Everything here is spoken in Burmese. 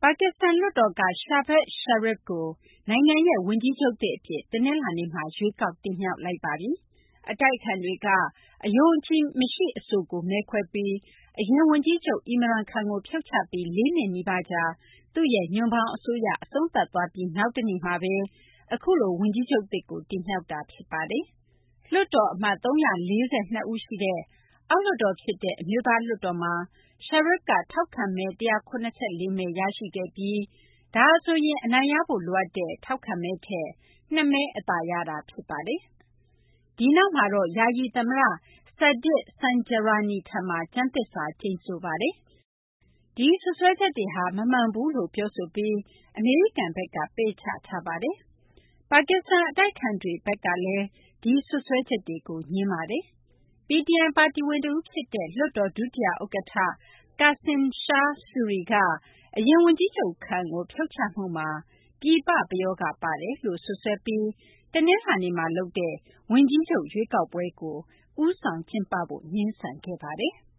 ပါကစ္စတန်လွှတ်တော်က Shahbaz Sharif ကိုနိုင်ငံရဲ့ဝန်ကြီးချုပ်သစ်အဖြစ်တနင်္လာနေ့မှာရွေးကောက်တင်မြှောက်လိုက်ပါပြီ။အတိုက်အခံတွေကအယုံအကြည်မရှိအဆိုကိုမဲခွဲပြီးအရင်ဝန်ကြီးချုပ် Imran Khan ကိုဖြုတ်ချပြီး4 နှစ်နီးပါးကြာသူ့ရဲ့ညွန့်ပေါင်းအစိုးရအဆုံးသတ်သွားပြီးနောက်တနေ့မှာပဲအခုလိုဝန်ကြီးချုပ်သစ်ကိုတင်မြှောက်တာဖြစ်ပါတယ်။လွှတ်တော်အမတ်342ဦးရှိတဲ့အောက်လွှတ်တော်ဖြစ်တဲ့အမျိုးသားလွှတ်တော်မှာ Sharif ကထောက်ခံမဲ174မဲရရှိခဲ့ပြီးဒါဆိုရင်အနိုင်ရဖို့လိုအပ်တဲ့ထောက်ခံမဲထက်2မဲအသာရတာဖြစ်ပါတယ်။ဒီနောက်မှာတော့ယာယီသမ္မတ Sadiq Zanjirani ထံမှာကျမ်းသစ္စာကျိန်ဆိုပါတယ်။ဒီစွပ်စွဲချက်တွေဟာမမှန်ဘူးလို့ပြောဆိုပြီးအမေရိကန်ဘက်ကပယ်ချထားပါတယ်။ပါကစ္စတန်အတိုက်အခံတွေဘက်ကလည်းဒီစွပ်စွဲချက်တွေကိုငြင်းပါတယ်။ PTI ပါတီဝင်တဦးဖြစ်တဲ့လွှတ်တော်ဒုတိယဥက္ကဋ္ဌ Kasim Shah Suri ကအရင်ဝန်ကြီးချုပ် Khan ကိုဖြုတ်ချမှုမှာပြည်ပပယောဂပါတယ်လို့စွပ်စွဲပြီးတနင်္လာနေ့မှာလုပ်တဲ့ဝန်ကြီးချုပ်ရွေးကောက်ပွဲကိုဦးဆောင်ကျင်းပဖို့ငြင်းဆန်ခဲ့ပါတယ်။